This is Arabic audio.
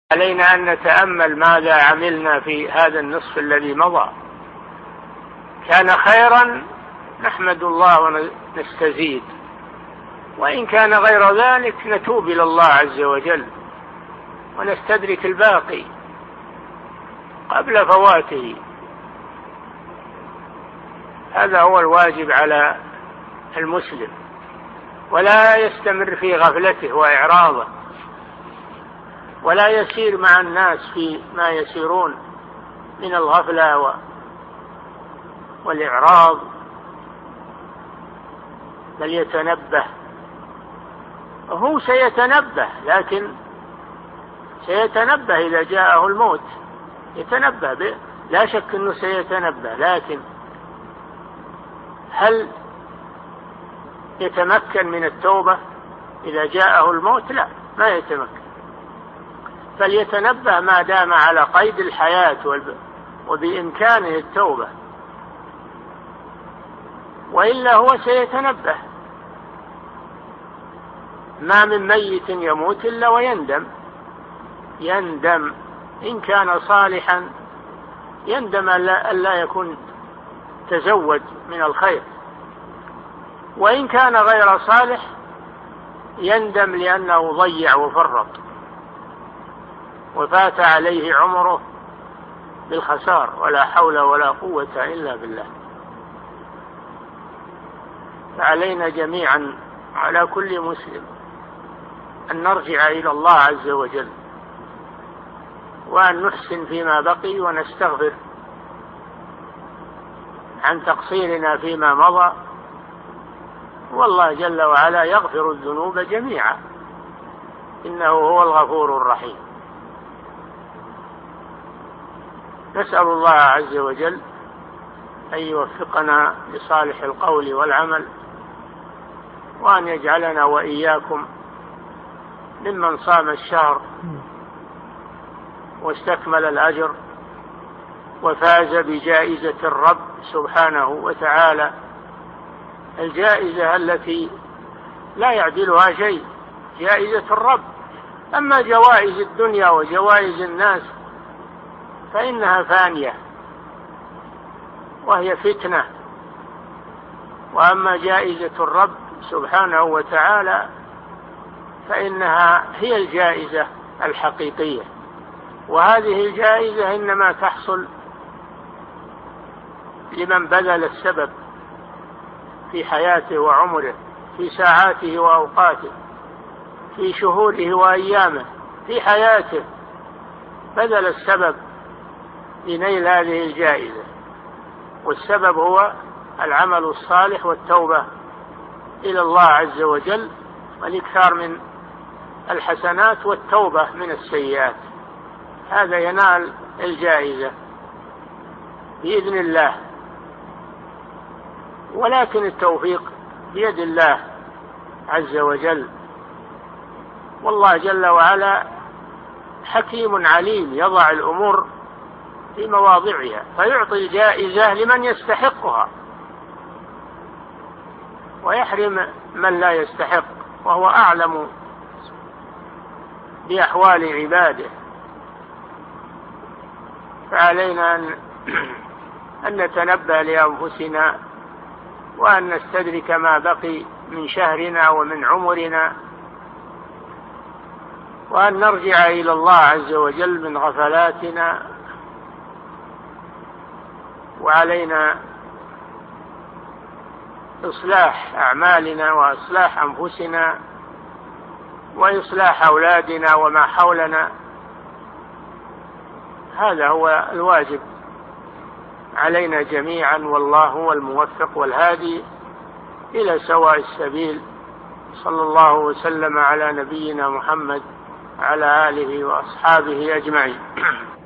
علينا أن نتأمل ماذا عملنا في هذا النصف الذي مضى. كان خيرا نحمد الله ونستزيد، وإن كان غير ذلك نتوب إلى الله عز وجل ونستدرك الباقي قبل فواته. هذا هو الواجب على المسلم، ولا يستمر في غفلته وإعراضه، ولا يسير مع الناس في ما يسيرون من الغفلة والإعراض، بل يتنبه. هو سيتنبه، لكن سيتنبه إذا جاءه الموت، يتنبه لا شك أنه سيتنبه، لكن هل يتمكن من التوبة إذا جاءه الموت؟ لا، ما يتمكن. فليتنبه ما دام على قيد الحياة وبإمكانه التوبة، وإلا هو سيتنبه. ما من ميت يموت إلا ويندم، يندم إن كان صالحا يندم ألا يكون تزود من الخير، وإن كان غير صالح يندم لأنه ضيع وفرط وفات عليه عمره بالخسار، ولا حول ولا قوة إلا بالله. فعلينا جميعا على كل مسلم أن نرجع إلى الله عز وجل، وأن نحسن فيما بقي، ونستغفر عن تقصيرنا فيما مضى، والله جل وعلا يغفر الذنوب جميعا، إنه هو الغفور الرحيم. نسأل الله عز وجل أن يوفقنا لصالح القول والعمل، وأن يجعلنا وإياكم ممن صام الشهر واستكمل الأجر وفاز بجائزة الرب سبحانه وتعالى، الجائزة التي لا يعدلها شيء، جائزة الرب. أما جوائز الدنيا وجوائز الناس فإنها فانية وهي فتنة، وأما جائزة الرب سبحانه وتعالى فإنها هي الجائزة الحقيقية. وهذه الجائزة إنما تحصل لمن بذل السبب في حياته وعمره، في ساعاته وأوقاته، في شهوره وأيامه، في حياته، بذل السبب لنيل هذه الجائزة. والسبب هو العمل الصالح والتوبة إلى الله عز وجل، والإكثار من الحسنات والتوبة من السيئات. هذا ينال الجائزة بإذن الله، ولكن التوفيق بيد الله عز وجل. والله جل وعلا حكيم عليم، يضع الأمور في مواضعها فيعطي الجائزة لمن يستحقها ويحرم من لا يستحق، وهو أعلم بأحوال عباده. فعلينا أن نتنبه لأنفسنا، وأن نستدرك ما بقي من شهرنا ومن عمرنا، وأن نرجع إلى الله عز وجل من غفلاتنا. وعلينا إصلاح أعمالنا وإصلاح أنفسنا وإصلاح أولادنا وما حولنا. هذا هو الواجب علينا جميعا، والله هو الموفق والهادي إلى سواء السبيل. صلى الله وسلم على نبينا محمد وعلى آله وأصحابه أجمعين.